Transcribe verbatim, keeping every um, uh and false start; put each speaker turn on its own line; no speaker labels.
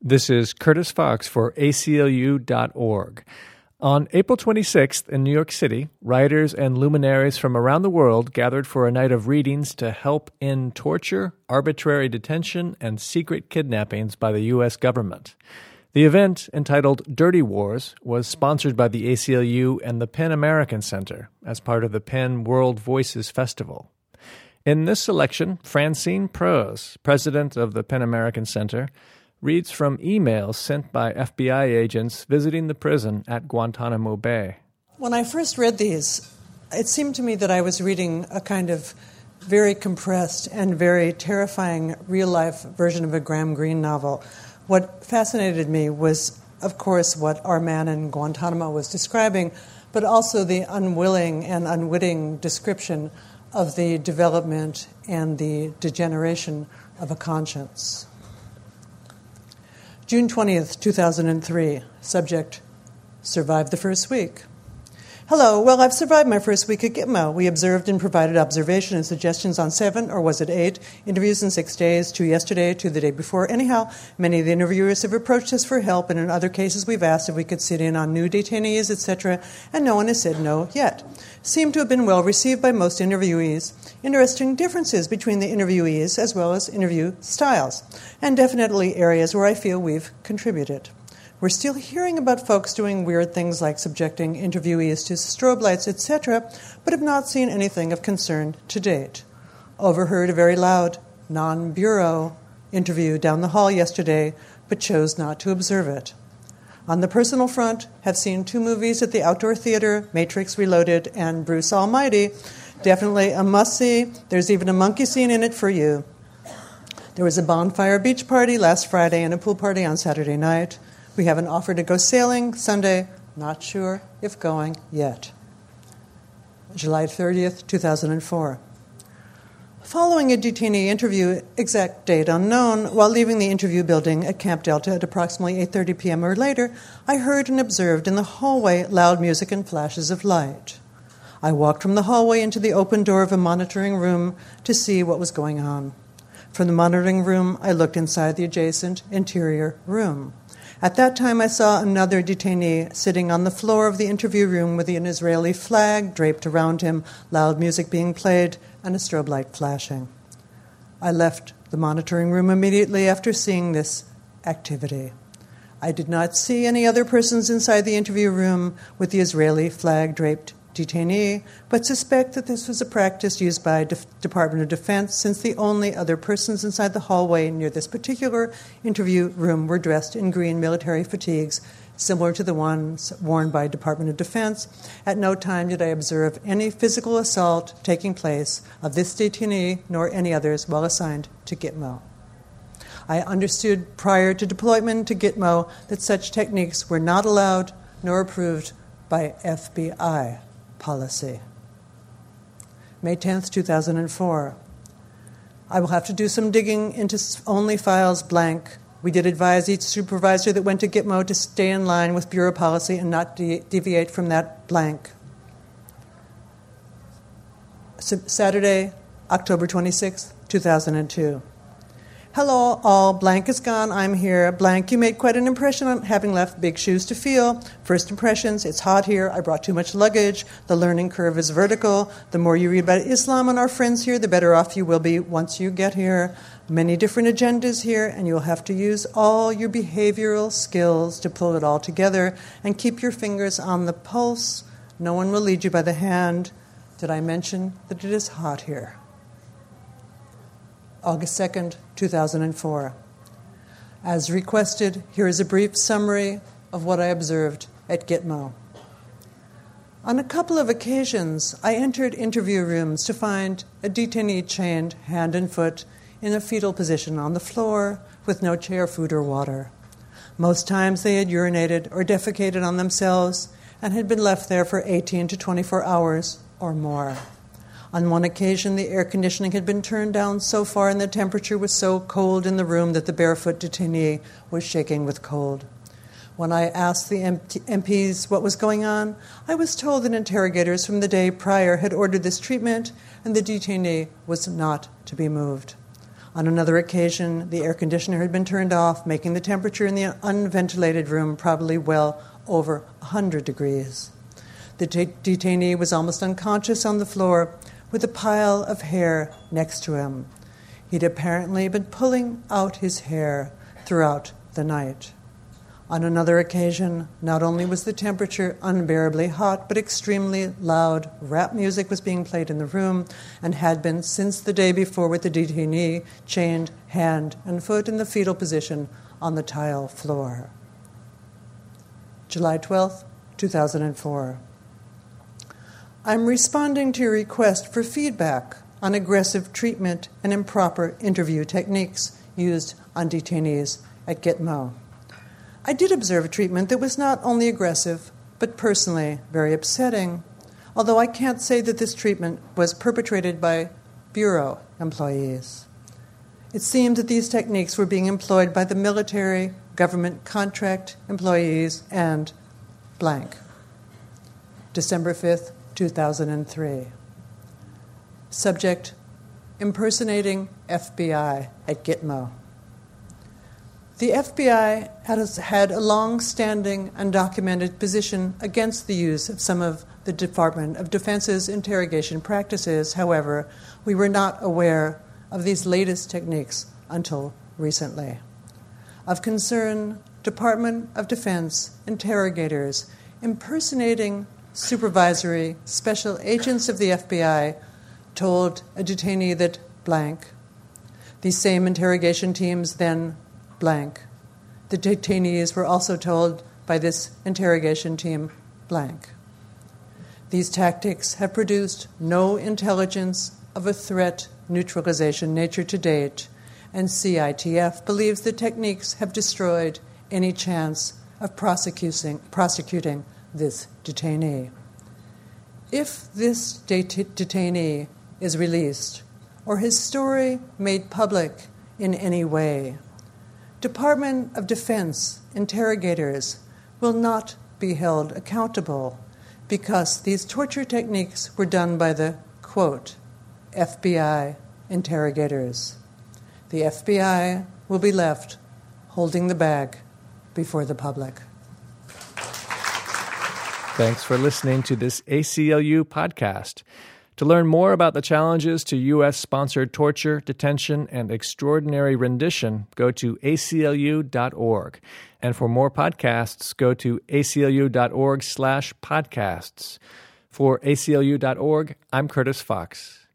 This is Curtis Fox for A C L U dot org. On April twenty-sixth in New York City, writers and luminaries from around the world gathered for a night of readings to help end torture, arbitrary detention, and secret kidnappings by the U S government. The event, entitled Dirty Wars, was sponsored by the A C L U and the PEN American Center as part of the PEN World Voices Festival. In this selection, Francine Prose, president of the PEN American Center, reads from emails sent by F B I agents visiting the prison at Guantanamo Bay.
When I first read these, it seemed to me that I was reading a kind of very compressed and very terrifying real-life version of a Graham Greene novel. What fascinated me was, of course, what our man in Guantanamo was describing, but also the unwilling and unwitting description of the development and the degeneration of a conscience. June twentieth, two thousand three. Subject, survived the first week. Hello, well, I've survived my first week at Gitmo. We observed and provided observation and suggestions on seven, or was it eight, interviews in six days, two yesterday, two the day before. Anyhow, many of the interviewers have approached us for help, and in other cases we've asked if we could sit in on new detainees, et cetera, and no one has said no yet. Seemed to have been well received by most interviewees. Interesting differences between the interviewees as well as interview styles, and definitely areas where I feel we've contributed. We're still hearing about folks doing weird things like subjecting interviewees to strobe lights, et cetera, but have not seen anything of concern to date. Overheard a very loud, non-bureau interview down the hall yesterday, but chose not to observe it. On the personal front, have seen two movies at the Outdoor Theater, Matrix Reloaded and Bruce Almighty. Definitely a must-see. There's even a monkey scene in it for you. There was a bonfire beach party last Friday and a pool party on Saturday night. We have an offer to go sailing Sunday. Not sure if going yet. July thirtieth, two thousand four. Following a detainee interview, exact date unknown, while leaving the interview building at Camp Delta at approximately eight thirty p.m. or later, I heard and observed in the hallway loud music and flashes of light. I walked from the hallway into the open door of a monitoring room to see what was going on. From the monitoring room, I looked inside the adjacent interior room. At that time, I saw another detainee sitting on the floor of the interview room with an Israeli flag draped around him, loud music being played, and a strobe light flashing. I left the monitoring room immediately after seeing this activity. I did not see any other persons inside the interview room with the Israeli flag draped detainee, but suspect that this was a practice used by De- Department of Defense, since the only other persons inside the hallway near this particular interview room were dressed in green military fatigues, similar to the ones worn by Department of Defense. At no time did I observe any physical assault taking place of this detainee nor any others while assigned to Gitmo. I understood prior to deployment to Gitmo that such techniques were not allowed nor approved by F B I policy. May tenth, two thousand four. I will have to do some digging into only files blank. We did advise each supervisor that went to Gitmo to stay in line with Bureau policy and not de- deviate from that blank. Saturday, October twenty-sixth, two thousand two. Hello, all. Blank is gone. I'm here. Blank, you made quite an impression on having left big shoes to fill. First impressions, it's hot here. I brought too much luggage. The learning curve is vertical. The more you read about Islam and our friends here, the better off you will be once you get here. Many different agendas here, and you'll have to use all your behavioral skills to pull it all together and keep your fingers on the pulse. No one will lead you by the hand. Did I mention that it is hot here? August second, two thousand four. As requested, here is a brief summary of what I observed at Gitmo. On a couple of occasions, I entered interview rooms to find a detainee chained hand and foot in a fetal position on the floor with no chair, food, or water. Most times they had urinated or defecated on themselves and had been left there for eighteen to twenty-four hours or more. On one occasion, the air conditioning had been turned down so far and the temperature was so cold in the room that the barefoot detainee was shaking with cold. When I asked the M Ps what was going on, I was told that interrogators from the day prior had ordered this treatment and the detainee was not to be moved. On another occasion, the air conditioner had been turned off, making the temperature in the unventilated room probably well over one hundred degrees. The t- detainee was almost unconscious on the floor with a pile of hair next to him. He'd apparently been pulling out his hair throughout the night. On another occasion, not only was the temperature unbearably hot, but extremely loud rap music was being played in the room and had been since the day before, with the detainee chained hand and foot in the fetal position on the tile floor. July twelfth, two thousand four. I'm responding to your request for feedback on aggressive treatment and improper interview techniques used on detainees at Gitmo. I did observe a treatment that was not only aggressive, but personally very upsetting, although I can't say that this treatment was perpetrated by Bureau employees. It seemed that these techniques were being employed by the military, government contract employees, and blank. December fifth, two thousand three. Subject: impersonating F B I at Gitmo. The F B I has had a long-standing and documented position against the use of some of the Department of Defense's interrogation practices. However, we were not aware of these latest techniques until recently. Of concern, Department of Defense interrogators impersonating supervisory special agents of the F B I told a detainee that blank. These same interrogation teams then blank. The detainees were also told by this interrogation team blank. These tactics have produced no intelligence of a threat neutralization nature to date, and C I T F believes the techniques have destroyed any chance of prosecuting, prosecuting this detainee. If this det- detainee is released or his story made public in any way, Department of Defense interrogators will not be held accountable because these torture techniques were done by the, quote, F B I interrogators. The F B I will be left holding the bag before the public.
Thanks for listening to this A C L U podcast. To learn more about the challenges to U S-sponsored torture, detention, and extraordinary rendition, go to A C L U dot org. And for more podcasts, go to A C L U dot org slash podcasts. For A C L U dot org, I'm Curtis Fox.